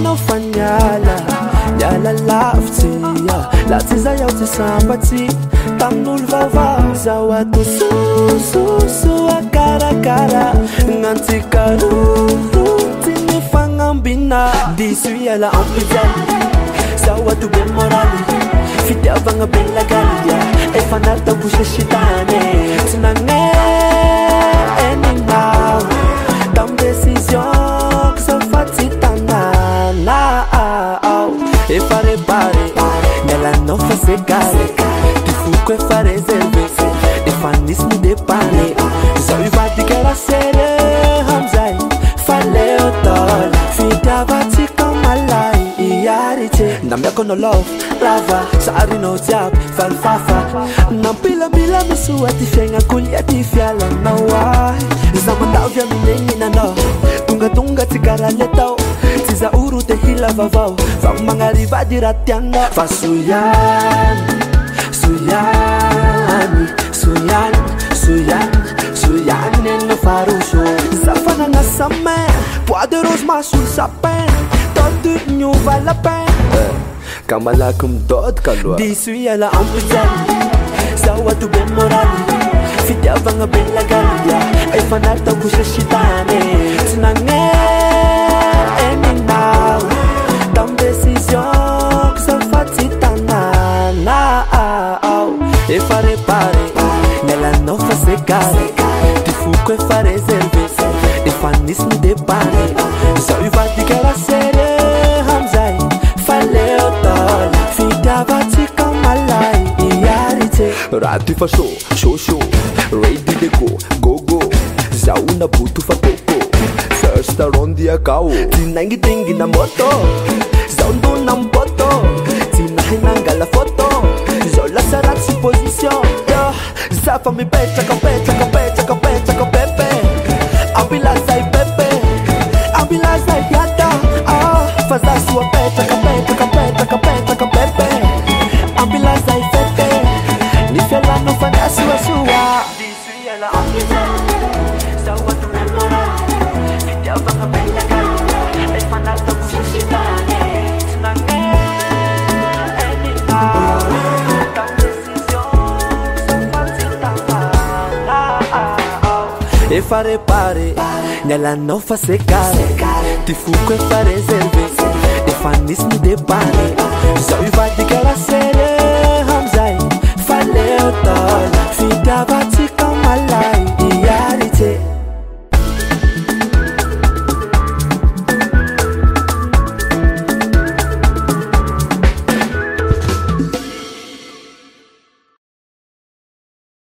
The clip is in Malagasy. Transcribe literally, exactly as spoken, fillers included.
anao fa niala niala lavitsy la tsy zay aho tsy sambatsy tamin'olo vaovao zaho ato sososo akarakara nantsika roro tsy nifagnambina diso iala ampijali zaho ato be moraly fitiavagna be lagalia efa natagosesitane tsy nagneninao tam décision que ça fatsy tanana efa repare nialanao fa segare ty foko efa réservé efa nisy midepane zaho ivadika raha sere amizay faleo tôla fitiavatsika malay iaritse namiako anao love lava sarinao jiaby falifafa nampilambila misoa ty fiaignako lia ty fialanao ay za mandavy aminegninanao tonga tonga tsy karaha tao tsy za oro te hila vaovao fa magnarivady raha tianao fa soyany soyany soyany soyany soyany eno faroso za fanagna samin bois de rose masolo sapin todo new vale la peine ka malaky midody kaloha diso iala ampijali zaho ato be moraly fitiavagna be lagalia efa natagosesitane tsy nagneninao tam décision que ça fatsy tanana efa repare nialanao fa segare ty foko efa réservé efa nisy midepane zaho ivadika raha sere amizay faleo tôla fitiavatsika malay iaritse raha ty fa show show show ready to go go go zaho naboto fa koko first arondi akao tsy naingitengina moto zaho ndona mpoto tsy nahinangala foto zaho lasa ratsy position za fa mipetraka petraka petraka petraka pepe ambilazay pepe ambilazay yata fa za soa petraka petraka petraka petraka pepe ambilazay pepe ni fialano fa nasuasua diso iala ampijali zaho ato be moraly fitiavagna be lagalia efa natagosesitane tsy nagneninao tam décision que ça fatsy tanana efa repare nialanao fa segare ty foko efa réservé efa nisy midepane zaho